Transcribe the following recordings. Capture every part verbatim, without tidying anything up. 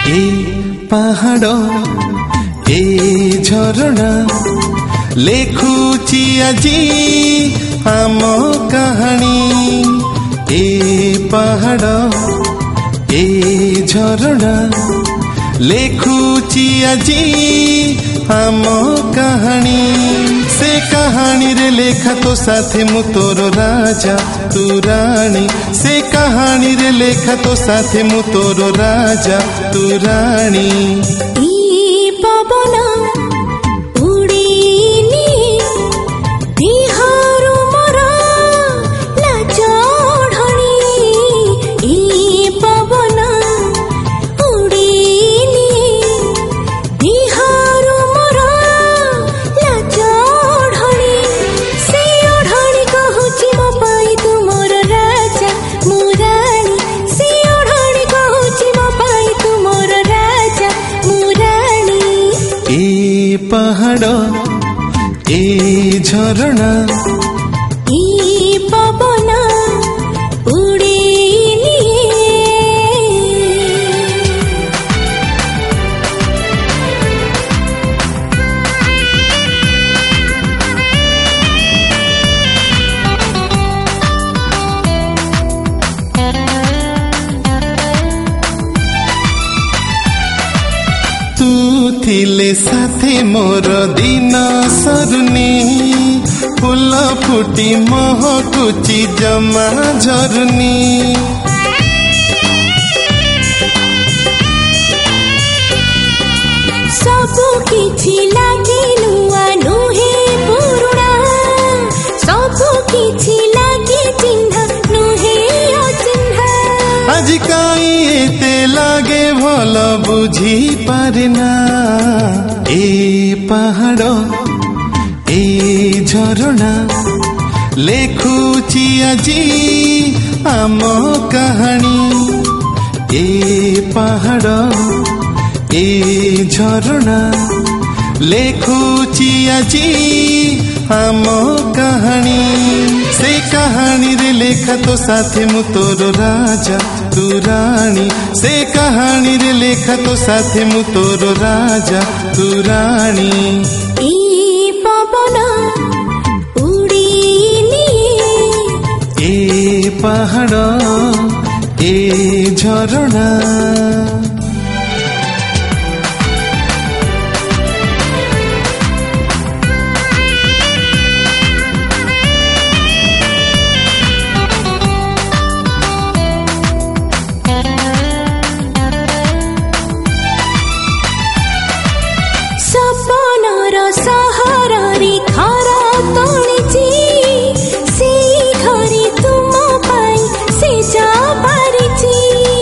ए पहाड़ ए झरणा लेखुची आजी आम कहानी। ए पहाड़ ए झरणा लेखुची आजी आम कहानी। से कहानी रे लेखा तो साथे मु तोर राजा तू रानी। से कहानी रे लेखा तो साथे मु तोर राजा तू रानी। ई पवन उड़ीनी बिहारू मोरा लाज ढणी। ई पवन उड़ीनी बिहारू मोरा लाज ढणी। से ओढ़णी कहूची मो पाई तू मोर राजा मु रानी। से ओढ़णी कहूची मो पाई तू मोर राजा मु रानी। ए पहाड़ ए झरणा ई पवन उड़ीनी। तू थिले साथे मोर दिन सरुनी। फूल फुटी महकुची जमा झरुनी। सबु किछि लागे नुआ नुहे पुरुणा। सबु किछि लागे चिन्हा नुहे अचिन्हा। आज काई एते लागे भल बुझी पारेना। ए पहाड़ ए झरणा लेखुची आजी आम कहानी। ए पहाड़ ए झरणा लेखुची आजी आम कहानी। से कहानी रे लेखा तो साथे मु तोर राजा तू रानी। से कहानी रे लेखा तो साथे मु तोर राजा तू रानी। ई पवन उड़ीनी ए पहाड़ ए झरणा सपनर सहररी घर तोलिछि। सेई घरे तुम पाई से जा पारिछि।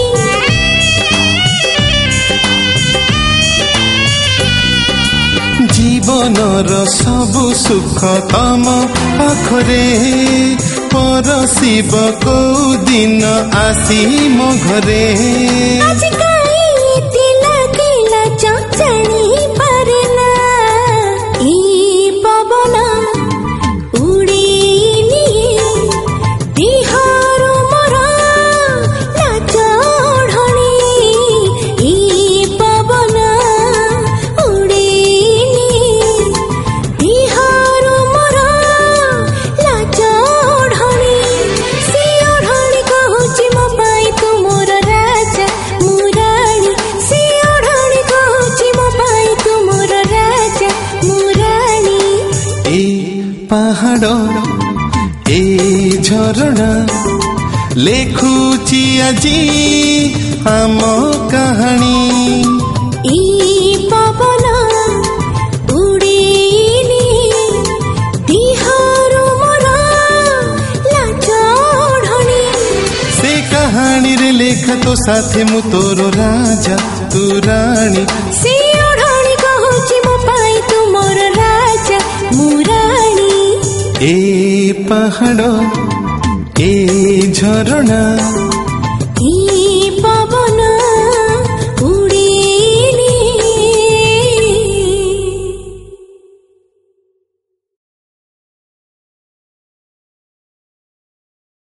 जीवनर सबु सुख तम पाखरे। परसिब को दिन आसी मो घरे। आज काई एते लागेला चंचणी पारेना। ई पवन उड़ीनी बिहारू मोरा लाज ढणी। ई पवन उड़ीनी बिहारू मोरा लाज ढणी। से ओढ़णी कहूची मो पाई तू मोर राजा मु रानी। से ओढ़णी कहूची मो पाई तू मोर राजा मु रानी। ए पहाड़ ए झरणा लेखुची आजी आम कहानी। ई पवन उड़ीनी बिहारू मोरा लाज ढणी। से कहानी रे लेखा तो साथे मु तोर राजा तू रानी। से ओढ़णी कहूची मो पाई तू मोर राजा मु रानी। ए पहाड़ ए झरणा